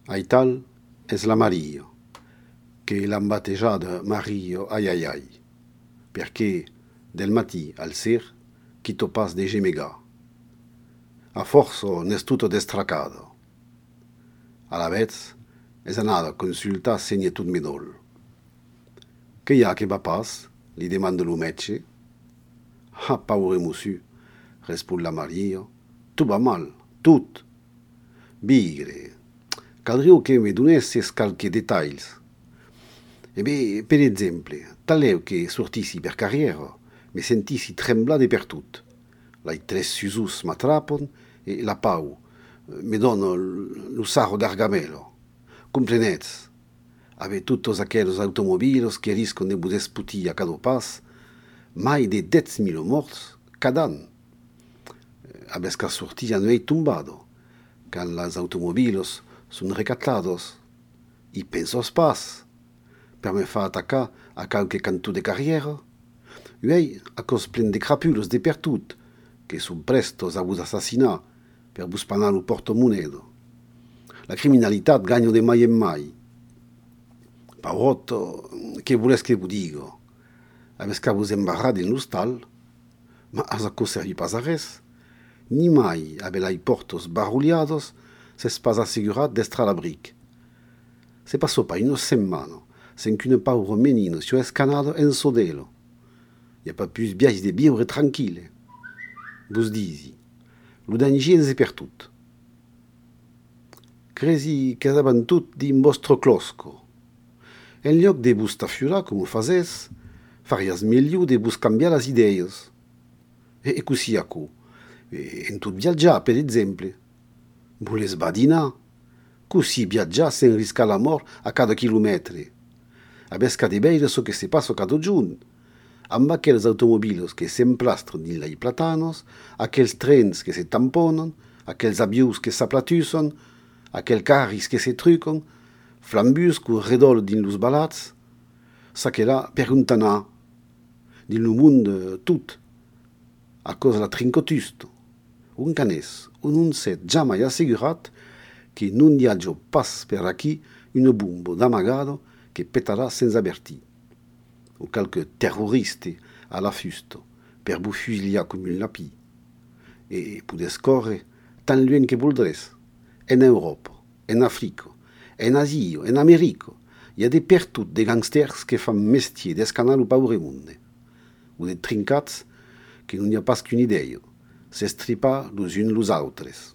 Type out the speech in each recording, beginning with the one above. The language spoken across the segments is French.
Aital és la Maria, che l'han batejada Mario ai ai ai, perché del matí al ser chi topas de gemega. A força n'és tutto destracado. A la vez és anada a consultar segna tot medol. Que hi ha que va pas? Li demanda lo metge. Ah, paure monsieur, respon la Maria. Tot va mal, tot. Bigre, caldria que me donesses qualques detalls. E bé, per exemple, taleu que sortissi per carriera, me sentissi tremblar de per tot. Lai tres susus m'atrapen e la pau me dona lo sarro d'argamelo. Comprenetz, ave tutti aquellos automobilos che riscono de vos esputir a cada pas, mai de 10.000 morts cada an. Abes ca sortir no ei tumbado, quand las automobilos son recatados, i pensos pas, per me fa atacar a qualque canto de carriera. Uei, a cos plen de crapulos de per tot, que son prestos a vos assassinar per vos panar lo portomonedo. La criminalitat gagna de mai en mai. Paurotto, che voles que vos digo? Abes ca vos embarrar din l'hostal, ma as a servi pas a res. Ni mai abelai portos barulhados s'es pas assegurat d'estra la bric. Se passò pas una setmana sen qu'une pauvre menina sia escanada en sodelo. Y a pas plus biais de vivre tranquille. Vos disi, lo danger és per tot. Cresi que saben tot din vostre closco. En lloc de vos tafiurar com fazés, farias millor de vos cambiar las ideias. E così acu. En tot viatjar, per exemple. Voles badinar? Così viatjar sen riscar la mort a cada quilòmetre. Abes ca de veire so que se passa cada giorn. Amb aquells automobilos que s'emplastren dins lai platanos, aquells trens que se tamponen, aquells avions que s'aplatussen, aquells carris que se truquen, flambus que redol dins los balats, sa que là perguntanar, dins lo mund tot, a causa la trincotusto. Un canès, un non set jamais assegurat que non hi hagi pas per aquí una bomba d'amagado que petarà sense avertir. O qualque terroriste a la fusto per vos fusiliar com un lapí. E podes córrer tan lluny que voldrés. En Europa, en Africa, en Asia, en América, hi ha de per tot de gangsters que fan mestier d'escanar lo paure monde. O de trincats que non hi ha pas qu'una idea, s'estripar los uns los autres.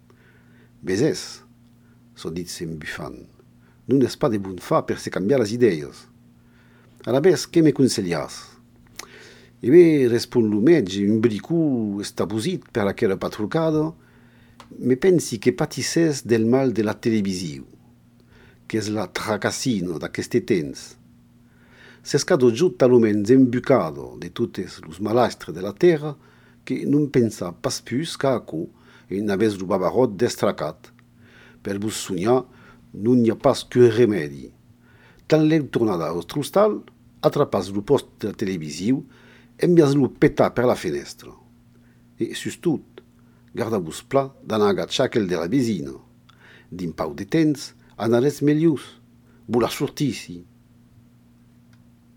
Vezes, so dit sem bufant, non és pas de bon fa per se canviar las ideias. A la vez, que me conselhas? E bé, respon lo metge, un bricú estabusit per aquella patrucada, me pensi que patissès del mal de la televisiu, que és la tracassino d'aqueste temps. S'es cado giut talomens embucado de totes los malastres de la terra que non pensa pas plus ca acu e n'avès lo babarot destracat. Per vos sognar, non hi ha pas que remedi. Tan l'eu tornada a l'hostal, atrapas lo post de la televisiu, envias-lo petar per la fenestra. E, sus tot, garda-vos pla d'anar agatxar aquel de la vesina. Din pau de temps, anarets melius. Vola sortissi.